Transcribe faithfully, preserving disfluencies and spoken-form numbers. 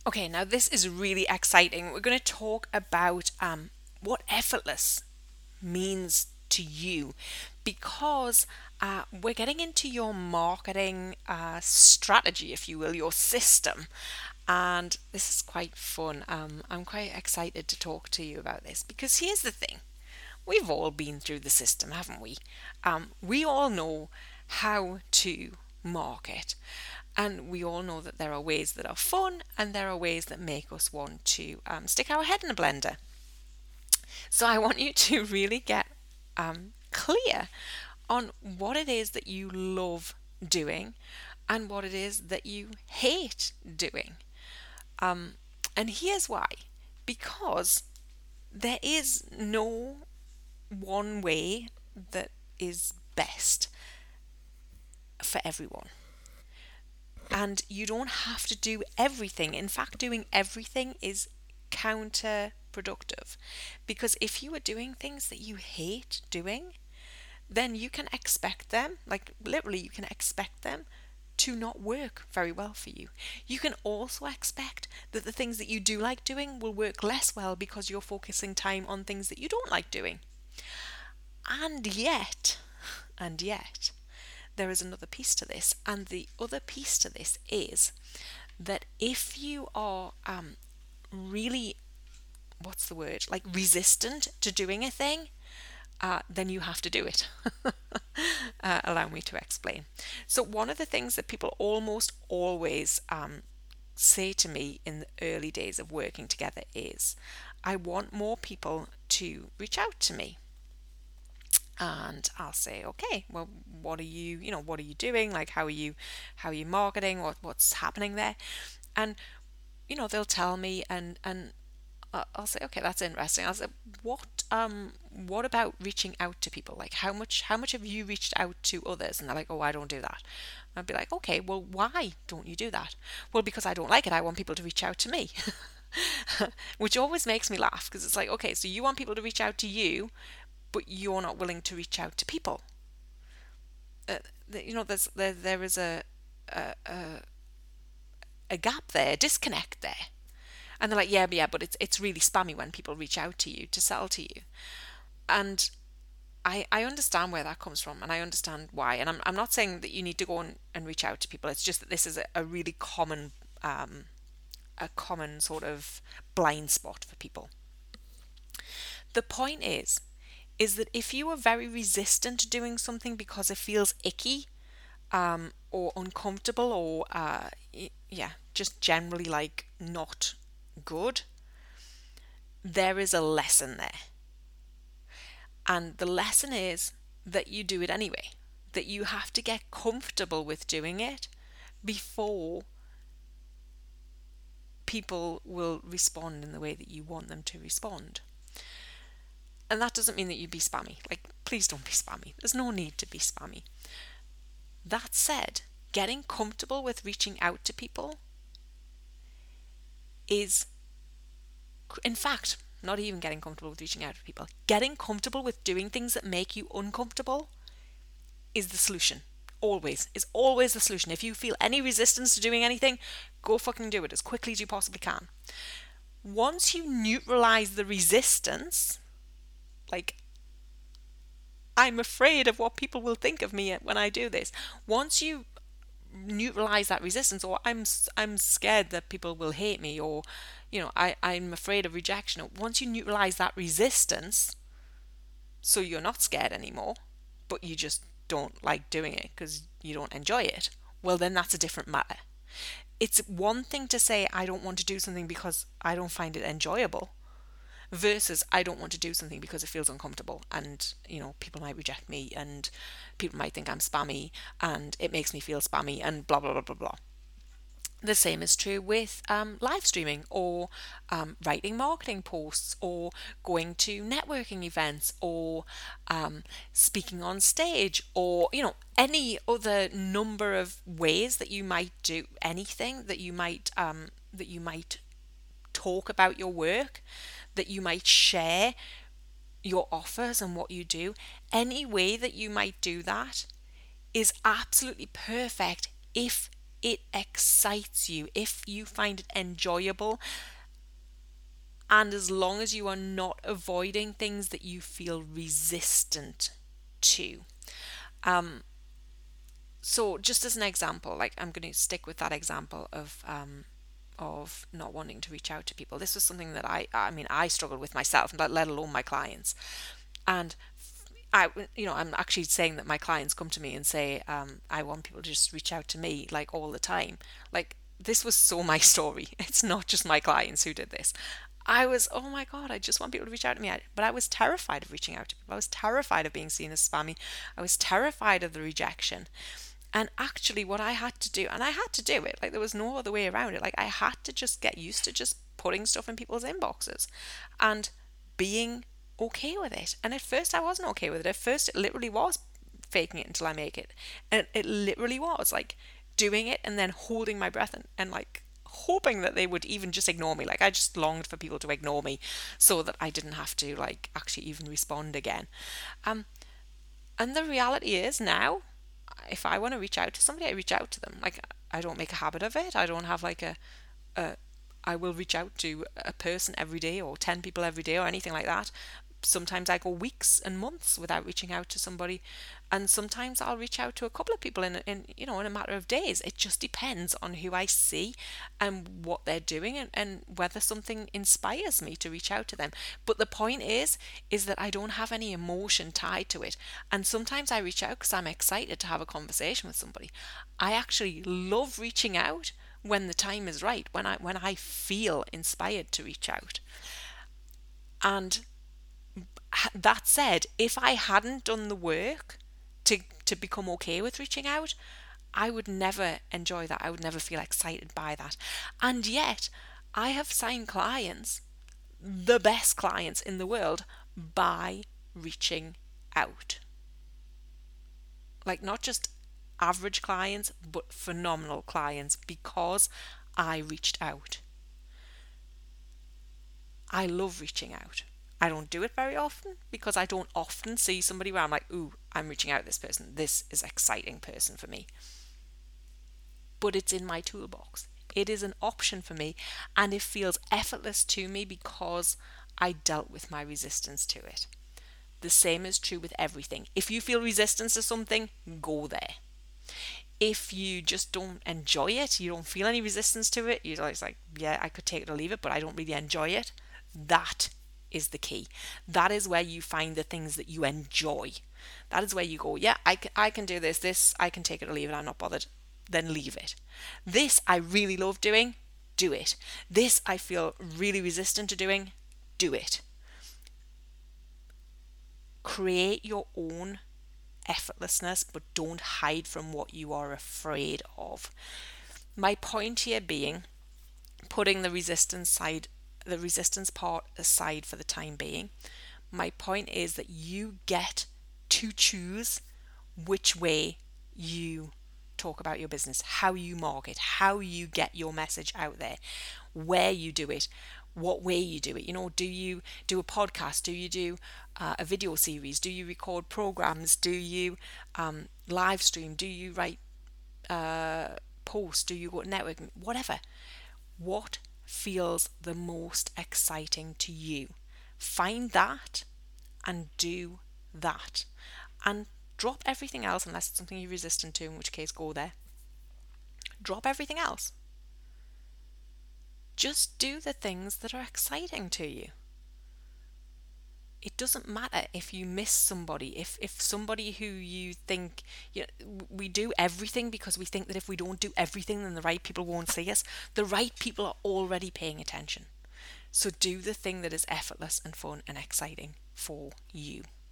Okay, now this is really exciting. We're going to talk about um, what effortless means to you because uh, we're getting into your marketing uh, strategy, if you will, your system. And this is quite fun. Um, I'm quite excited to talk to you about this because here's the thing. We've all been through the system, haven't we? Um, we all know how to market. And we all know that there are ways that are fun and there are ways that make us want to um, stick our head in a blender. So I want you to really get um, clear on what it is that you love doing and what it is that you hate doing. Um, and here's why. Because there is no one way that is best for everyone. And you don't have to do everything. In fact, doing everything is counterproductive. Because if you are doing things that you hate doing, then you can expect them, like literally, you can expect them to not work very well for you. You can also expect that the things that you do like doing will work less well because you're focusing time on things that you don't like doing. And yet, and yet, there is another piece to this. And the other piece to this is that if you are um, really, what's the word, like resistant to doing a thing, uh, then you have to do it. uh, allow me to explain. So, one of the things that people almost always um, say to me in the early days of working together is, I want more people to reach out to me. And I'll say, okay, well, what are you, you know, what are you doing? Like, how are you, how are you marketing? What, what's happening there? And, you know, they'll tell me, and and I- will say, okay, that's interesting. I'll say, what, um, what about reaching out to people? Like, how much, how much have you reached out to others? And they're like, oh, I don't do that. I'd be like, okay, well, why don't you do that? Well, because I don't like it. I want people to reach out to me. Which always makes me laugh because it's like, okay, so you want people to reach out to you, but you're not willing to reach out to people. Uh, you know, there's there there is a a, a a gap there, a disconnect there. And they're like, yeah, but yeah, but it's it's really spammy when people reach out to you to sell to you. And I I understand where that comes from, and I understand why. And I'm I'm not saying that you need to go and, and reach out to people. It's just that this is a, a really common um a common sort of blind spot for people. The point is is that if you are very resistant to doing something because it feels icky, um, or uncomfortable, or uh, yeah, just generally like not good, there is a lesson there. And the lesson is that you do it anyway, that you have to get comfortable with doing it before people will respond in the way that you want them to respond. And that doesn't mean that you be spammy. Like, please don't be spammy. There's no need to be spammy. That said, getting comfortable with reaching out to people is, in fact, not even getting comfortable with reaching out to people. Getting comfortable with doing things that make you uncomfortable is the solution. Always. Is always the solution. If you feel any resistance to doing anything, go fucking do it as quickly as you possibly can. Once you neutralize the resistance, like, I'm afraid of what people will think of me when I do this. Once you neutralize that resistance, or I'm I'm scared that people will hate me, or you know, I I'm afraid of rejection. Once you neutralize that resistance, so you're not scared anymore, but you just don't like doing it because you don't enjoy it, well, then that's a different matter. It's one thing to say I don't want to do something because I don't find it enjoyable, versus I don't want to do something because it feels uncomfortable, and you know, people might reject me, and people might think I'm spammy, and it makes me feel spammy, and blah blah blah blah blah. The same is true with um, live streaming, or um, writing marketing posts, or going to networking events, or um, speaking on stage, or you know, any other number of ways that you might do anything, that you might um, that you might talk about your work, that you might share your offers and what you do. Any way that you might do that is absolutely perfect if it excites you, if you find it enjoyable, and as long as you are not avoiding things that you feel resistant to. Um, so just as an example, like I'm going to stick with that example of um, of not wanting to reach out to people. This was something that I, I mean, I struggled with myself, let, let alone my clients. And I, you know, I'm actually saying that my clients come to me and say, um, I want people to just reach out to me like all the time. Like, this was so my story. It's not just my clients who did this. I was, oh my God, I just want people to reach out to me. I, but I was terrified of reaching out to people. I was terrified of being seen as spammy. I was terrified of the rejection. And actually, what I had to do, and I had to do it, like there was no other way around it. Like I had to just get used to just putting stuff in people's inboxes and being okay with it. And at first, I wasn't okay with it. At first, it literally was faking it until I make it. And it literally was like doing it and then holding my breath and, and like hoping that they would even just ignore me. Like I just longed for people to ignore me so that I didn't have to like actually even respond again. Um, and the reality is now, if I want to reach out to somebody, I reach out to them. Like I don't make a habit of it. I don't have like a, a I will reach out to a person every day or ten people every day or anything like that. Sometimes I go weeks and months without reaching out to somebody, and sometimes I'll reach out to a couple of people in, in you know in a matter of days. It just depends on who I see and what they're doing, and, and whether something inspires me to reach out to them. But the point is is that I don't have any emotion tied to it, and sometimes I reach out because I'm excited to have a conversation with somebody. I actually love reaching out when the time is right, when I when I feel inspired to reach out. And that said, if I hadn't done the work to to become okay with reaching out, I would never enjoy that. I would never feel excited by that. And yet, I have signed clients, the best clients in the world, by reaching out. Like not just average clients, but phenomenal clients because I reached out. I love reaching out. I don't do it very often because I don't often see somebody where I'm like, ooh, I'm reaching out to this person. This is an exciting person for me. But it's in my toolbox. It is an option for me, and it feels effortless to me because I dealt with my resistance to it. The same is true with everything. If you feel resistance to something, go there. If you just don't enjoy it, you don't feel any resistance to it, you're always like, yeah, I could take it or leave it, but I don't really enjoy it. That is the key. That is where you find the things that you enjoy. That is where you go, yeah, I can, I can do this, this, I can take it or leave it, I'm not bothered. Then leave it. This I really love doing, do it. This I feel really resistant to doing, do it. Create your own effortlessness, but don't hide from what you are afraid of. My point here being, putting the resistance side the resistance part aside for the time being, my point is that you get to choose which way you talk about your business, how you market, how you get your message out there, where you do it, what way you do it. You know, do you do a podcast? Do you do uh, a video series? Do you record programs? Do you um, live stream? Do you write uh, posts? Do you go networking? Whatever. What feels the most exciting to you? Find that and do that. And drop everything else unless it's something you're resistant to, in which case go there. Drop everything else. Just do the things that are exciting to you. It doesn't matter if you miss somebody, if if somebody who you think, you know, we do everything because we think that if we don't do everything, then the right people won't see us. The right people are already paying attention. So do the thing that is effortless and fun and exciting for you.